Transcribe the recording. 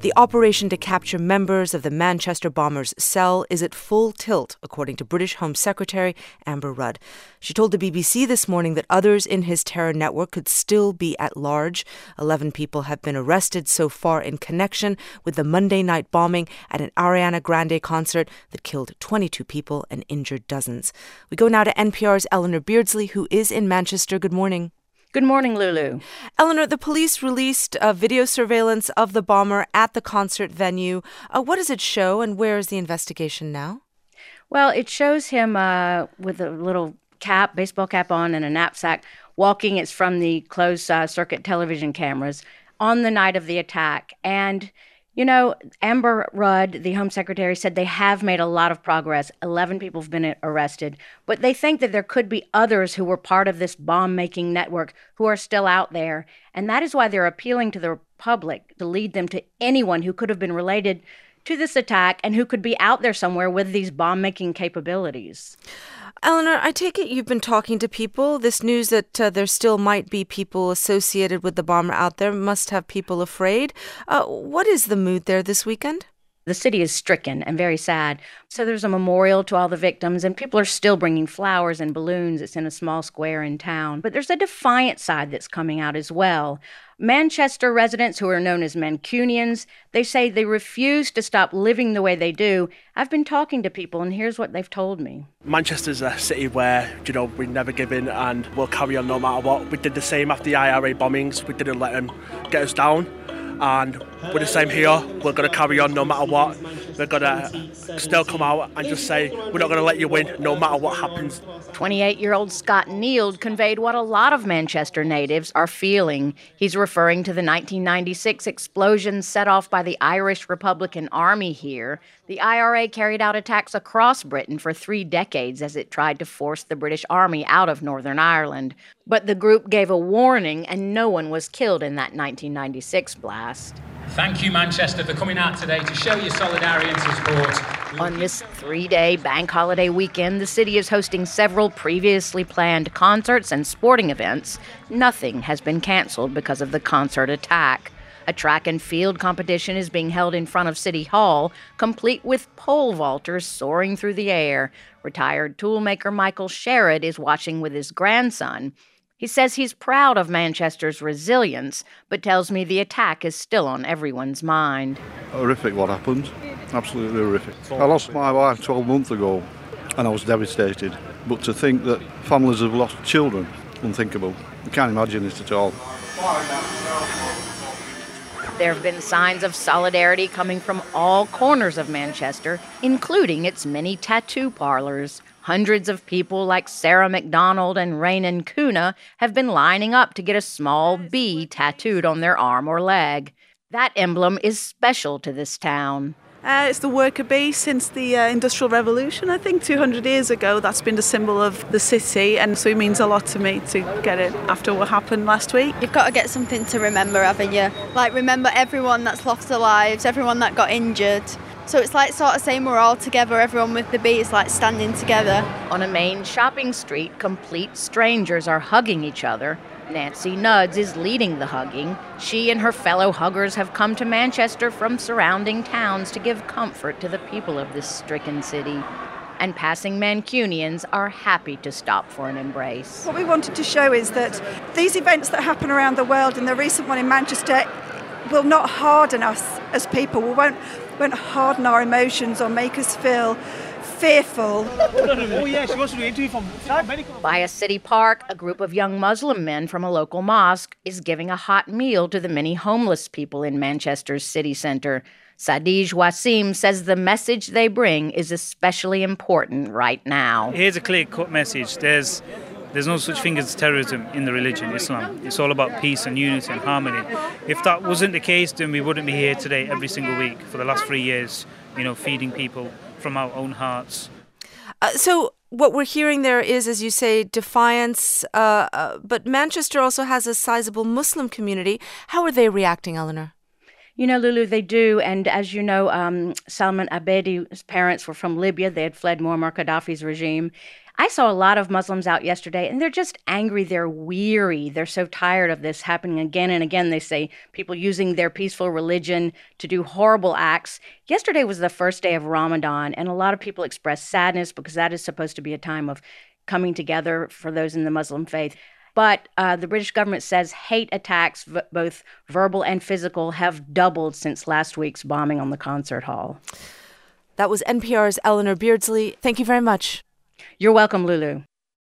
The operation to capture members of the Manchester bombers' cell is at full tilt, according to British Home Secretary Amber Rudd. She told the BBC this morning that others in his terror network could still be at large. 11 people have been arrested so far in connection with the Monday night bombing at an Ariana Grande concert that killed 22 people and injured dozens. We go now to NPR's Eleanor Beardsley, who is in Manchester. Good morning. Good morning, Lulu. Eleanor, the police released video surveillance of the bomber at the concert venue. What does it show, and where is the investigation now? Well, it shows him with a little cap, baseball cap on, and a knapsack, walking. It's from the closed circuit television cameras on the night of the attack. And you know, Amber Rudd, the Home Secretary, said they have made a lot of progress. 11 people have been arrested. But they think that there could be others who were part of this bomb-making network who are still out there. And that is why they're appealing to the public to lead them to anyone who could have been related to this attack and who could be out there somewhere with these bomb-making capabilities. Eleanor, I take it you've been talking to people. This news that there still might be people associated with the bomber out there must have people afraid. What is the mood there this weekend? The city is stricken and very sad. So there's a memorial to all the victims, and people are still bringing flowers and balloons. It's in a small square in town. But there's a defiant side that's coming out as well. Manchester residents, who are known as Mancunians, they say they refuse to stop living the way they do. I've been talking to people, and here's what they've told me. Manchester's a city where, we never give in and we'll carry on no matter what. We did the same after the IRA bombings. We didn't let them get us down. And we're the same here. We're going to carry on no matter what. We're going to still come out and just say we're not going to let you win no matter what happens. 28-year-old Scott Neild conveyed what a lot of Manchester natives are feeling. He's referring to the 1996 explosions set off by the Irish Republican Army here. The IRA carried out attacks across Britain for 3 decades as it tried to force the British Army out of Northern Ireland. But the group gave a warning, and no one was killed in that 1996 blast. Thank you, Manchester, for coming out today to show your solidarity and support. On this 3-day bank holiday weekend, the city is hosting several previously planned concerts and sporting events. Nothing has been canceled because of the concert attack. A track and field competition is being held in front of City Hall, complete with pole vaulters soaring through the air. Retired toolmaker Michael Sherrod is watching with his grandson. He says he's proud of Manchester's resilience, but tells me the attack is still on everyone's mind. Horrific what happened. Absolutely horrific. I lost my wife 12 months ago and I was devastated. But to think that families have lost children, unthinkable. I can't imagine it at all. There have been signs of solidarity coming from all corners of Manchester, including its many tattoo parlors. Hundreds of people like Sarah McDonald and Rainan Kuna have been lining up to get a small bee tattooed on their arm or leg. That emblem is special to this town. It's the worker bee since the Industrial Revolution, I think, 200 years ago. That's been the symbol of the city, and so it means a lot to me to get it after what happened last week. You've got to get something to remember, haven't you? Like, remember everyone that's lost their lives, everyone that got injured. So it's like sort of saying we're all together, everyone with the bee is like standing together. On a main shopping street, complete strangers are hugging each other. Nancy Nuds is leading the hugging. She and her fellow huggers have come to Manchester from surrounding towns to give comfort to the people of this stricken city. And passing Mancunians are happy to stop for an embrace. What we wanted to show is that these events that happen around the world, and the recent one in Manchester, will not harden us as people. We won't harden our emotions or make us feel fearful. By a city park, a group of young Muslim men from a local mosque is giving a hot meal to the many homeless people in Manchester's city centre. Sadij Wasim says the message they bring is especially important right now. Here's a clear-cut message. There's no such thing as terrorism in the religion, Islam. It's all about peace and unity and harmony. If that wasn't the case, then we wouldn't be here today every single week for the last 3 years, feeding people from our own hearts. So what we're hearing there is, as you say, defiance, but Manchester also has a sizable Muslim community. How are they reacting, Eleanor? You know, Lulu, they do. And as you know, Salman Abedi's parents were from Libya. They had fled Muammar Gaddafi's regime. I saw a lot of Muslims out yesterday, and they're just angry. They're weary. They're so tired of this happening again and again. They say people using their peaceful religion to do horrible acts. Yesterday was the first day of Ramadan, and a lot of people expressed sadness because that is supposed to be a time of coming together for those in the Muslim faith. But the British government says hate attacks, both verbal and physical, have doubled since last week's bombing on the concert hall. That was NPR's Eleanor Beardsley. Thank you very much. You're welcome, Lulu.